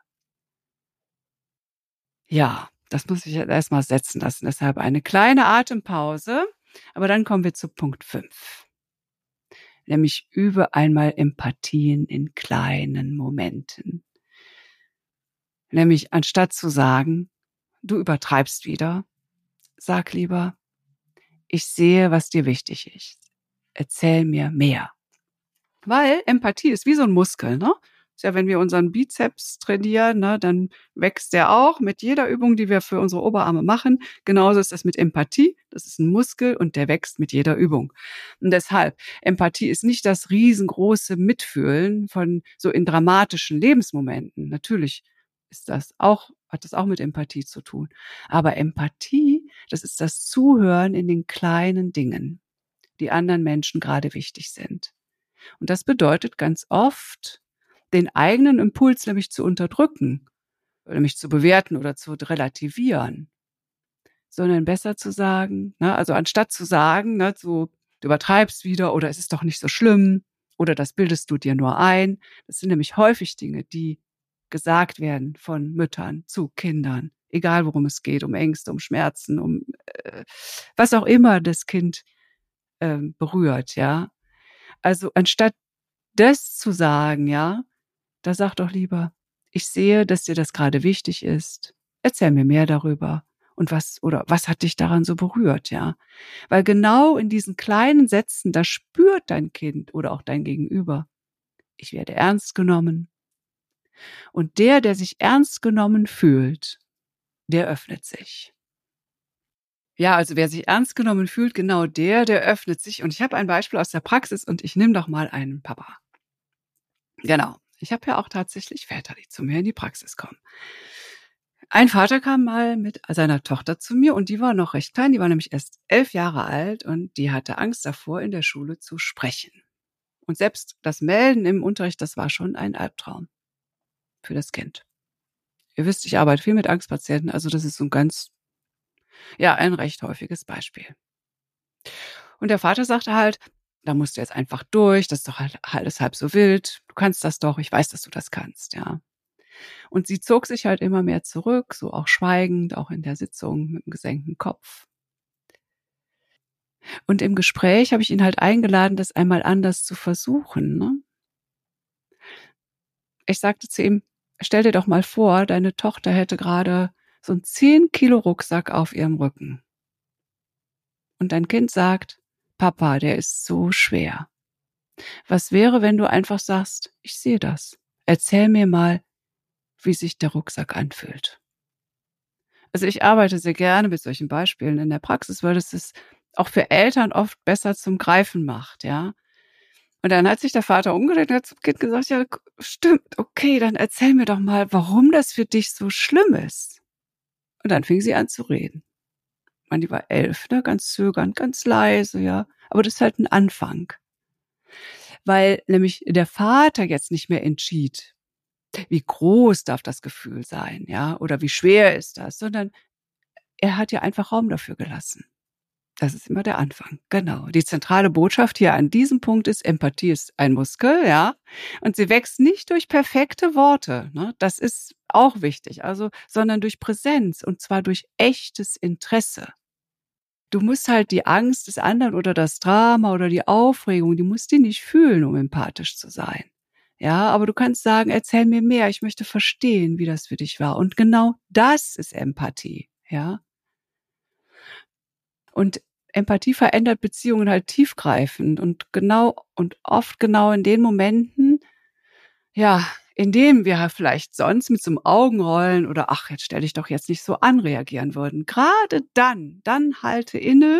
Ja, das muss ich jetzt erstmal setzen lassen. Deshalb eine kleine Atempause. Aber dann kommen wir zu Punkt 5. Nämlich übe einmal Empathien in kleinen Momenten. Nämlich anstatt zu sagen, du übertreibst wieder, sag lieber, ich sehe, was dir wichtig ist. Erzähl mir mehr. Weil Empathie ist wie so ein Muskel, ne? Ist ja, wenn wir unseren Bizeps trainieren, ne, dann wächst der auch mit jeder Übung, die wir für unsere Oberarme machen. Genauso ist das mit Empathie. Das ist ein Muskel und der wächst mit jeder Übung. Und deshalb, Empathie ist nicht das riesengroße Mitfühlen von so in dramatischen Lebensmomenten. Natürlich ist das auch, hat das auch mit Empathie zu tun. Aber Empathie, das ist das Zuhören in den kleinen Dingen, die anderen Menschen gerade wichtig sind. Und das bedeutet ganz oft, den eigenen Impuls nämlich zu unterdrücken, nämlich zu bewerten oder zu relativieren, sondern besser zu sagen, ne, also anstatt zu sagen, ne, so, du übertreibst wieder oder es ist doch nicht so schlimm oder das bildest du dir nur ein. Das sind nämlich häufig Dinge, die gesagt werden von Müttern zu Kindern, egal worum es geht, um Ängste, um Schmerzen, um was auch immer das Kind berührt, ja. Also anstatt das zu sagen, ja, da sag doch lieber, ich sehe, dass dir das gerade wichtig ist. Erzähl mir mehr darüber. Und was hat dich daran so berührt, ja? Weil genau in diesen kleinen Sätzen, da spürt dein Kind oder auch dein Gegenüber, ich werde ernst genommen. Und der sich ernst genommen fühlt, der öffnet sich. Ja, also wer sich ernst genommen fühlt, genau der öffnet sich. Und ich habe ein Beispiel aus der Praxis und ich nehme doch mal einen Papa. Genau. Ich habe ja auch tatsächlich Väter, die zu mir in die Praxis kommen. Ein Vater kam mal mit seiner Tochter zu mir und die war noch recht klein, die war nämlich erst 11 Jahre alt und die hatte Angst davor, in der Schule zu sprechen. Und selbst das Melden im Unterricht, das war schon ein Albtraum für das Kind. Ihr wisst, ich arbeite viel mit Angstpatienten, also das ist so ein recht häufiges Beispiel. Und der Vater sagte halt, da musst du jetzt einfach durch, das ist doch halt alles halb so wild, du kannst das doch, ich weiß, dass du das kannst, ja. Und sie zog sich halt immer mehr zurück, so auch schweigend, auch in der Sitzung mit dem gesenkten Kopf. Und im Gespräch habe ich ihn halt eingeladen, das einmal anders zu versuchen, ne? Ich sagte zu ihm, stell dir doch mal vor, deine Tochter hätte gerade so einen 10 Kilo Rucksack auf ihrem Rücken. Und dein Kind sagt, Papa, der ist so schwer. Was wäre, wenn du einfach sagst, ich sehe das. Erzähl mir mal, wie sich der Rucksack anfühlt. Also ich arbeite sehr gerne mit solchen Beispielen in der Praxis, weil es auch für Eltern oft besser zum Greifen macht, ja. Und dann hat sich der Vater umgedreht und hat zum Kind gesagt, ja, stimmt, okay, dann erzähl mir doch mal, warum das für dich so schlimm ist. Und dann fing sie an zu reden. Ich meine, die war 11, ne? Ganz zögernd, ganz leise, ja. Aber das ist halt ein Anfang. Weil nämlich der Vater jetzt nicht mehr entschied, wie groß darf das Gefühl sein, ja, oder wie schwer ist das, sondern er hat ja einfach Raum dafür gelassen. Das ist immer der Anfang, genau. Die zentrale Botschaft hier an diesem Punkt ist, Empathie ist ein Muskel, ja, und sie wächst nicht durch perfekte Worte, ne? Das ist auch wichtig, also, sondern durch Präsenz und zwar durch echtes Interesse. Du musst halt die Angst des anderen oder das Drama oder die Aufregung, die musst du nicht fühlen, um empathisch zu sein. Ja, aber du kannst sagen, erzähl mir mehr, ich möchte verstehen, wie das für dich war. Und genau das ist Empathie, ja. Und Empathie verändert Beziehungen halt tiefgreifend und oft genau in den Momenten, ja, in denen wir vielleicht sonst mit so einem Augenrollen oder ach, jetzt stell dich doch jetzt nicht so an, reagieren würden. Gerade dann halte inne.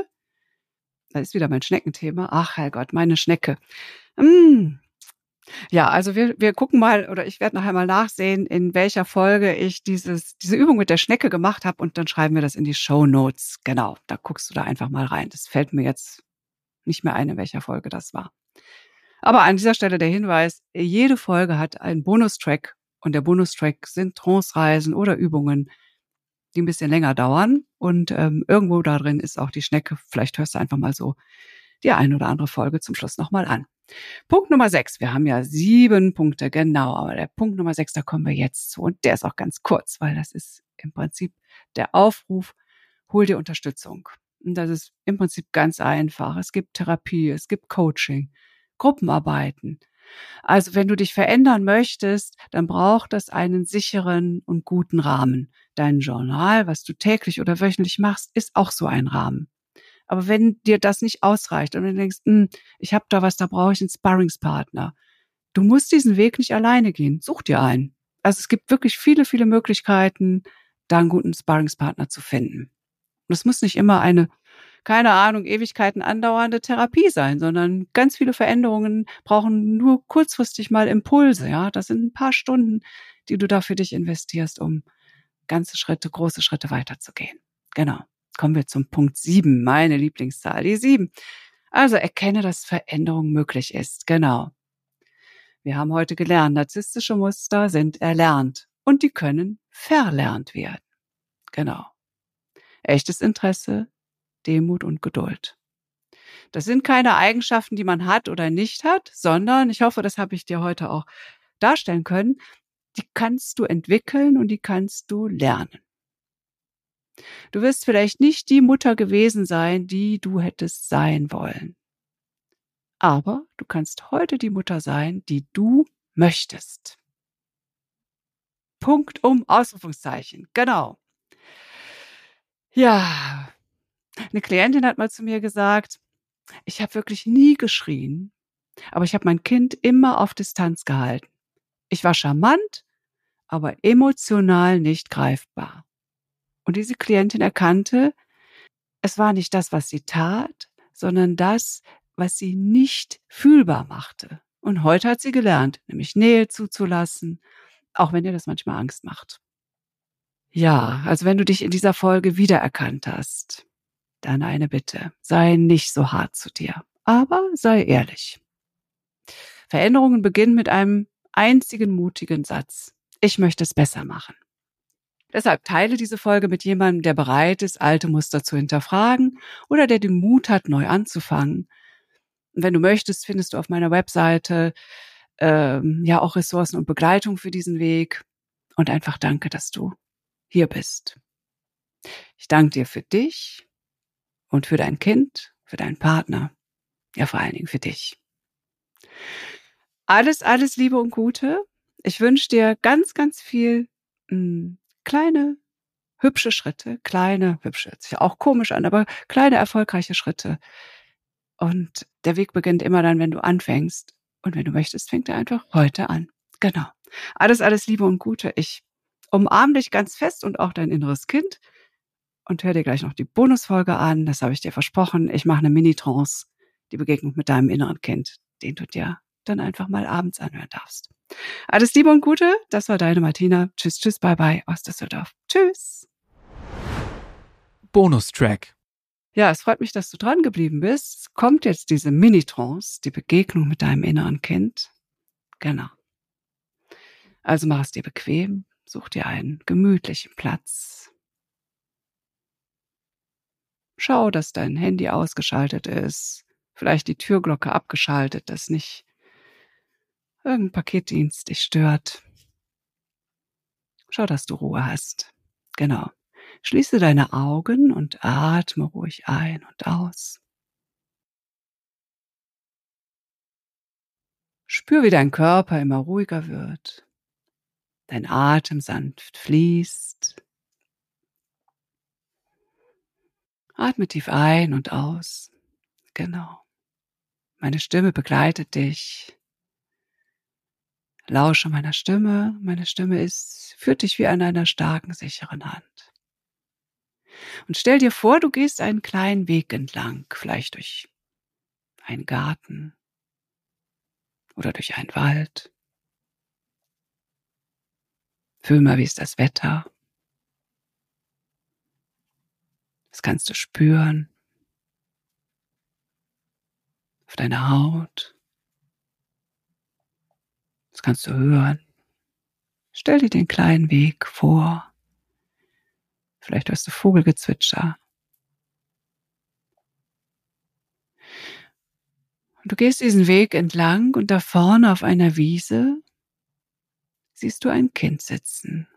Da ist wieder mein Schneckenthema. Ach Herrgott, meine Schnecke. Mm. Ja, also wir gucken mal oder ich werde nachher mal nachsehen, in welcher Folge ich diese Übung mit der Schnecke gemacht habe und dann schreiben wir das in die Shownotes. Genau, da guckst du da einfach mal rein. Das fällt mir jetzt nicht mehr ein, in welcher Folge das war. Aber an dieser Stelle der Hinweis, jede Folge hat einen Bonustrack und der Bonustrack sind Trance-Reisen oder Übungen, die ein bisschen länger dauern und irgendwo da drin ist auch die Schnecke. Vielleicht hörst du einfach mal so die ein oder andere Folge zum Schluss nochmal an. Punkt Nummer 6. Wir haben ja 7 Punkte, genau. Aber der Punkt Nummer 6, da kommen wir jetzt zu. Und der ist auch ganz kurz, weil das ist im Prinzip der Aufruf, hol dir Unterstützung. Und das ist im Prinzip ganz einfach. Es gibt Therapie, es gibt Coaching, Gruppenarbeiten. Also wenn du dich verändern möchtest, dann braucht das einen sicheren und guten Rahmen. Dein Journal, was du täglich oder wöchentlich machst, ist auch so ein Rahmen. Aber wenn dir das nicht ausreicht und du denkst, ich habe da was, da brauche ich einen Sparringspartner. Du musst diesen Weg nicht alleine gehen. Such dir einen. Also es gibt wirklich viele, viele Möglichkeiten, da einen guten Sparringspartner zu finden. Und es muss nicht immer eine, keine Ahnung, Ewigkeiten andauernde Therapie sein, sondern ganz viele Veränderungen brauchen nur kurzfristig mal Impulse. Ja, das sind ein paar Stunden, die du da für dich investierst, um ganze Schritte, große Schritte weiterzugehen. Genau. Kommen wir zum Punkt 7, meine Lieblingszahl, die 7. Also erkenne, dass Veränderung möglich ist. Genau. Wir haben heute gelernt, narzisstische Muster sind erlernt und die können verlernt werden. Genau. Echtes Interesse, Demut und Geduld. Das sind keine Eigenschaften, die man hat oder nicht hat, sondern, ich hoffe, das habe ich dir heute auch darstellen können, die kannst du entwickeln und die kannst du lernen. Du wirst vielleicht nicht die Mutter gewesen sein, die du hättest sein wollen. Aber du kannst heute die Mutter sein, die du möchtest. Punkt Ausrufungszeichen. Genau. Ja, eine Klientin hat mal zu mir gesagt, ich habe wirklich nie geschrien, aber ich habe mein Kind immer auf Distanz gehalten. Ich war charmant, aber emotional nicht greifbar. Und diese Klientin erkannte, es war nicht das, was sie tat, sondern das, was sie nicht fühlbar machte. Und heute hat sie gelernt, nämlich Nähe zuzulassen, auch wenn ihr das manchmal Angst macht. Ja, also wenn du dich in dieser Folge wiedererkannt hast, dann eine Bitte. Sei nicht so hart zu dir, aber sei ehrlich. Veränderungen beginnen mit einem einzigen mutigen Satz. Ich möchte es besser machen. Deshalb teile diese Folge mit jemandem, der bereit ist, alte Muster zu hinterfragen oder der den Mut hat, neu anzufangen. Und wenn du möchtest, findest du auf meiner Webseite ja auch Ressourcen und Begleitung für diesen Weg. Und einfach danke, dass du hier bist. Ich danke dir für dich und für dein Kind, für deinen Partner, ja vor allen Dingen für dich. Alles, alles Liebe und Gute. Ich wünsche dir ganz, ganz viel kleine, hübsche Schritte, hört sich auch komisch an, aber kleine, erfolgreiche Schritte. Und der Weg beginnt immer dann, wenn du anfängst. Und wenn du möchtest, fängt er einfach heute an. Genau. Alles, alles Liebe und Gute. Ich umarme dich ganz fest und auch dein inneres Kind. Und hör dir gleich noch die Bonusfolge an. Das habe ich dir versprochen. Ich mache eine Mini-Trance, die Begegnung mit deinem inneren Kind. den du dir dann einfach mal abends anhören darfst. Alles Liebe und Gute, das war deine Martina. Tschüss, tschüss, bye bye aus Düsseldorf. Tschüss. Bonustrack. Ja, es freut mich, dass du dran geblieben bist. Es kommt jetzt diese Mini-Trance, die Begegnung mit deinem inneren Kind. Genau. Also mach es dir bequem, such dir einen gemütlichen Platz. Schau, dass dein Handy ausgeschaltet ist, vielleicht die Türglocke abgeschaltet, dass nicht irgendein Paketdienst dich stört. Schau, dass du Ruhe hast. Genau. Schließe deine Augen und atme ruhig ein und aus. Spür, wie dein Körper immer ruhiger wird. Dein Atem sanft fließt. Atme tief ein und aus. Genau. Meine Stimme begleitet dich. Lausche meiner Stimme. Meine Stimme führt dich wie an einer starken, sicheren Hand. Und stell dir vor, du gehst einen kleinen Weg entlang, vielleicht durch einen Garten oder durch einen Wald. Fühl mal, wie ist das Wetter? Das kannst du spüren auf deiner Haut. Das kannst du hören. Stell dir den kleinen Weg vor. Vielleicht hörst du Vogelgezwitscher. Und du gehst diesen Weg entlang und da vorne auf einer Wiese siehst du ein Kind sitzen.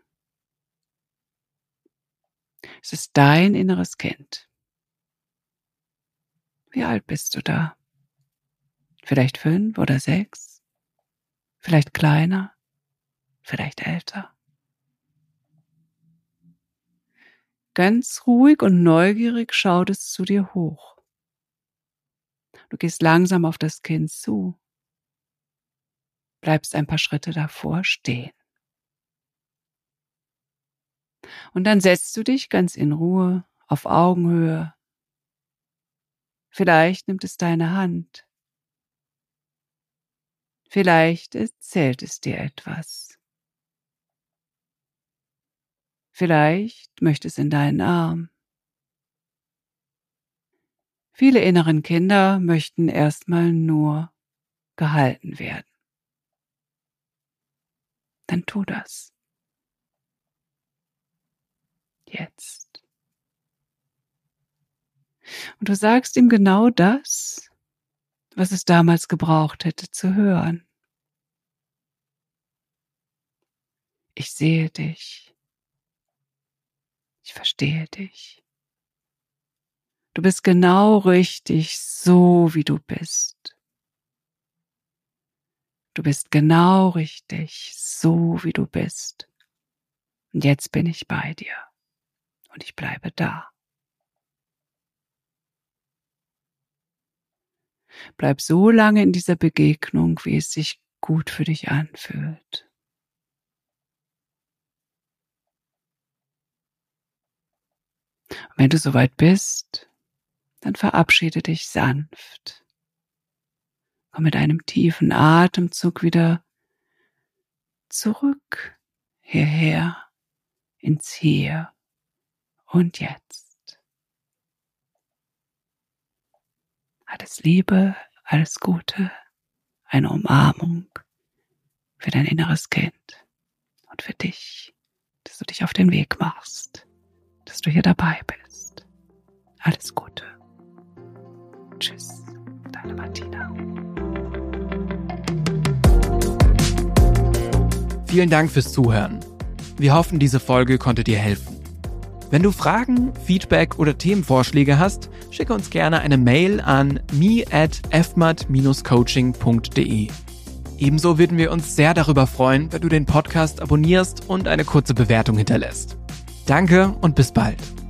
Es ist dein inneres Kind. Wie alt bist du da? Vielleicht 5 oder 6? Vielleicht kleiner? Vielleicht älter? Ganz ruhig und neugierig schaut es zu dir hoch. Du gehst langsam auf das Kind zu. Bleibst ein paar Schritte davor stehen. Und dann setzt du dich ganz in Ruhe auf Augenhöhe. Vielleicht nimmt es deine Hand. Vielleicht erzählt es dir etwas. Vielleicht möchte es in deinen Arm. Viele inneren Kinder möchten erstmal nur gehalten werden. Dann tu das. Jetzt. Und du sagst ihm genau das, was es damals gebraucht hätte zu hören. Ich sehe dich. Ich verstehe dich. Du bist genau richtig, so wie du bist. Du bist genau richtig, so wie du bist. Und jetzt bin ich bei dir. Und ich bleibe da. Bleib so lange in dieser Begegnung, wie es sich gut für dich anfühlt. Und wenn du soweit bist, dann verabschiede dich sanft. Komm mit einem tiefen Atemzug wieder zurück hierher ins Hier und Jetzt. Alles Liebe, alles Gute, eine Umarmung für dein inneres Kind und für dich, dass du dich auf den Weg machst, dass du hier dabei bist. Alles Gute. Tschüss, deine Martina. Vielen Dank fürs Zuhören. Wir hoffen, diese Folge konnte dir helfen. Wenn du Fragen, Feedback oder Themenvorschläge hast, schicke uns gerne eine Mail an me@fmat-coaching.de. Ebenso würden wir uns sehr darüber freuen, wenn du den Podcast abonnierst und eine kurze Bewertung hinterlässt. Danke und bis bald.